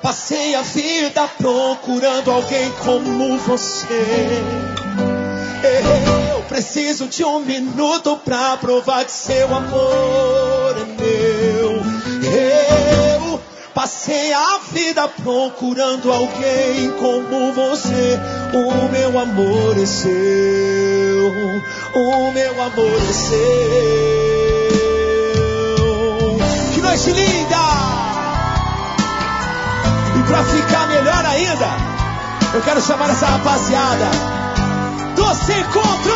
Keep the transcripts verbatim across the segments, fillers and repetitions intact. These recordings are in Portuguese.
Passei a vida procurando alguém como você. Eu preciso de um minuto pra provar que seu amor é meu. Eu passei a vida procurando alguém como você. O meu amor é seu. O meu amor é seu. Que noite linda! E pra ficar melhor ainda, eu quero chamar essa rapaziada do Sem Encontro.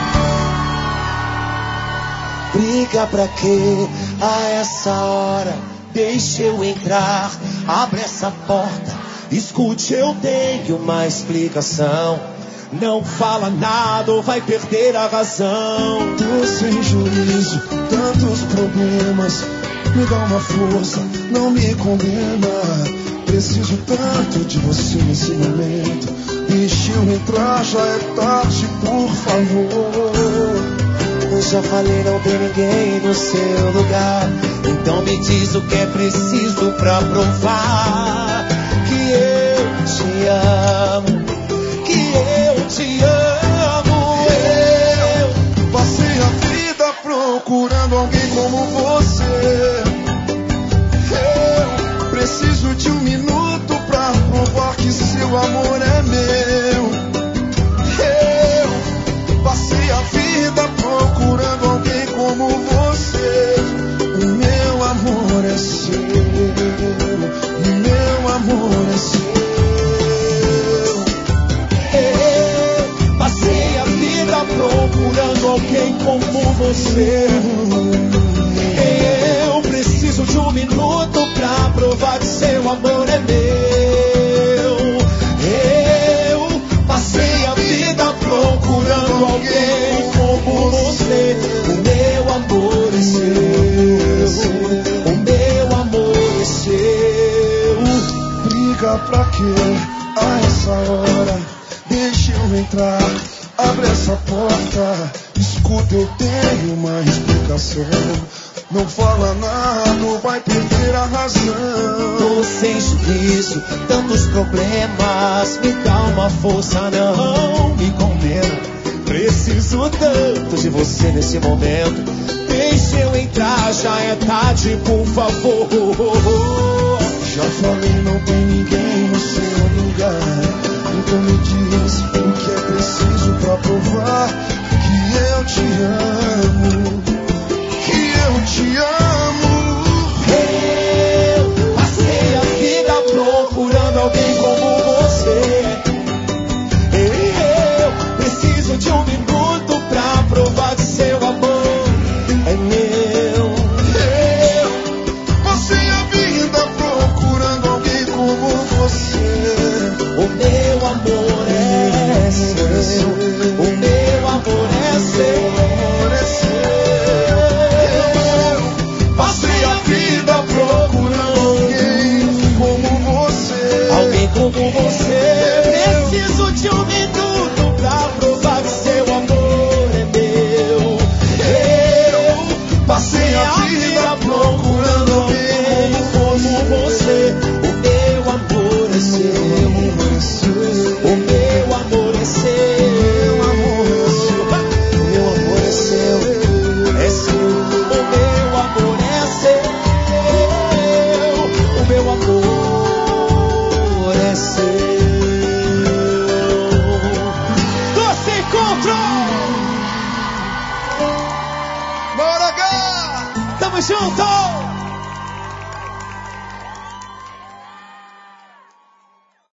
Briga pra quê a essa hora? Deixa eu entrar, abre essa porta. Escute, eu tenho uma explicação. Não fala nada ou vai perder a razão. Tô sem juízo, tantos problemas. Me dá uma força, não me condena. Preciso tanto de você nesse momento. Deixa eu entrar, já é tarde, por favor. Eu já falei, não tem ninguém no seu lugar. Então me diz o que é preciso pra provar que eu te amo, que eu te amo. Eu passei a vida procurando alguém como você. Eu preciso de um minuto pra provar que seu amor é meu. Eu passei a vida procurando alguém como você. O meu amor é seu. O meu amor é seu. Eu passei a vida procurando alguém como você. Eu preciso de um minuto pra provar que seu amor é meu. Eu passei a vida procurando alguém como você. O meu amor é seu. O meu amor é seu. Briga pra quê a essa hora? Deixa eu entrar, abre essa porta. Escuta, eu tenho uma explicação. Não fala nada, vai perder a razão. Tô sem juízo, tantos problemas. Me dá uma força, não me condena. Preciso tanto de você nesse momento. Deixa eu entrar, já é tarde, por favor. Já falei, não tem ninguém no seu lugar. Então me diz o que é preciso pra provar que eu te amo. Eu te amo. Eu passei a vida procurando alguém como você. Eu preciso de um minuto pra provar que seu amor é meu. Eu passei a vida procurando alguém como você. O meu amor é seu. O meu amor é seu. Como você, preciso de um minuto pra provar que seu amor é meu. Eu passei a vida procurando alguém como você. O meu amor é seu. O meu amor é seu. O meu amor é seu. É seu. O meu amor é seu. O meu amor é seu. Do Sem Encontro! Bora cá! Tamo junto!